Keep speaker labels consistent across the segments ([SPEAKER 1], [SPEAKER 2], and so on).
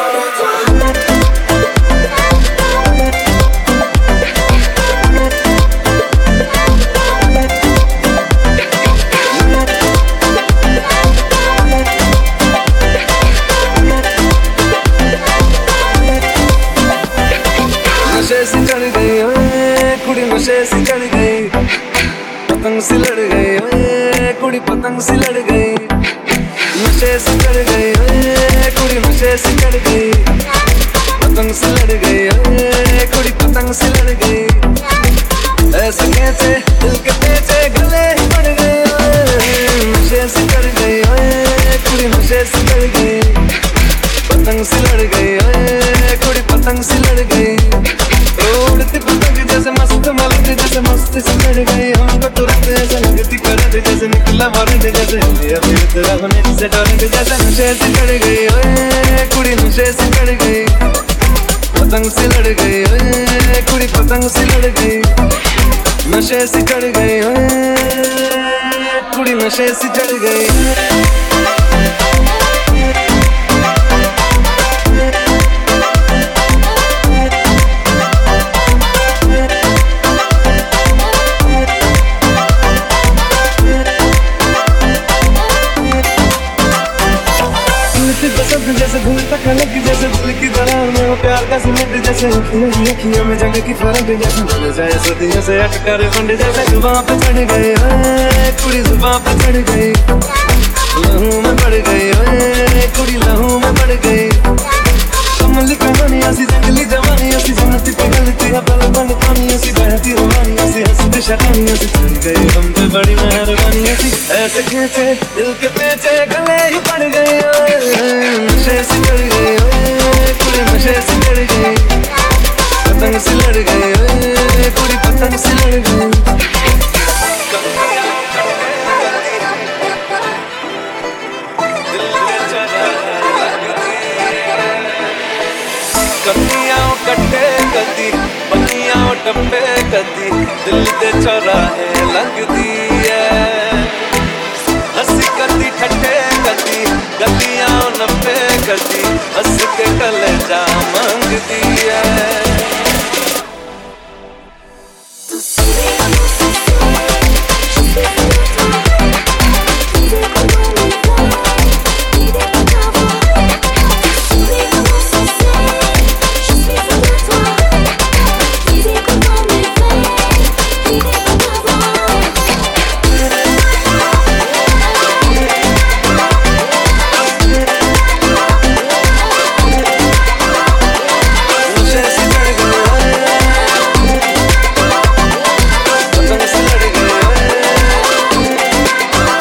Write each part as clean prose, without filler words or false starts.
[SPEAKER 1] नशे से चढ़ गई ओए कुड़ी, नशे से चढ़ गई, पतंग सी लड़ गई ओए कुड़ी, पतंग सी लड़ गई। नशे से चढ़ गई ओए कुड़ी, नशे से चढ़ गई, पतंग सी लड़ गई ओए कुड़ी, पतंग सी लड़ गई। ऐसे कैसे दिल के पेचे गले ही पड़ गए ओए, नशे से चढ़ गई ओए कुड़ी, नशे से चढ़ गई, पतंग सी लड़ गई ओए कुड़ी, पतंग सी लड़ गई। उड़ती पतंग जैसे मस्त मलक, जैसे मस्ती से चढ़ गई हमको तुरंत, ऐसे लगती करंट जैसे निकला वारंट, जैसे अभी तेरा होने से टोरेंट, जैसे नशे से चढ़ गई ओए कुड़ी, नशे से चढ़ गई, पतंग से लड़ गई ओए कुड़ी, पतंग से लड़ गई। नशे से चढ़ गई ओए कुड़ी, नशे से चढ़ गई। जैसे धूल तक अलग, जैसे दिल की दरार में वो प्यार का सीमेंट, जैसे मेरी अखियों में जंग की फरक, जैसे मिल जाए सदियों से अटका रे फंड, जैसे जुबां पे चढ़ गए ओए कुड़ी, जुबां पे चढ़ गई, लहू में बढ़ गई ओए कुड़ी, लहू में बढ़ गई। कमली कहानी ऐसी जंगली जवानी, ऐसी जन्नती पिघलती है पल पल पानी, ऐसी बहती रुहानी, ऐसी हंसती शैतानी, ऐसी चढ़ गई हम पे बड़ी मेहरबानी, ऐसी ऐसे खींचे दिल के पेचे गले ही पड़ गए ओए। नशे से चढ़ गई ओए कुड़ी, नशे से चढ़ गई, पतंग से लड़ गई ओए कुड़ी, पतंग से लड़ गई। कन्नियां कट्टे कदी, बनियां टप्पे कदी, दिल दे चौराहे लगदी है। हंसी कदी ठट्ठे कदी, गलियां नप्पे कदी, हंस के कलेजा मंगदी है।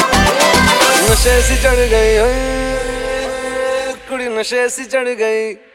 [SPEAKER 1] नशे से चढ़ गई ओए कुड़ी, नशे से चढ़ गई।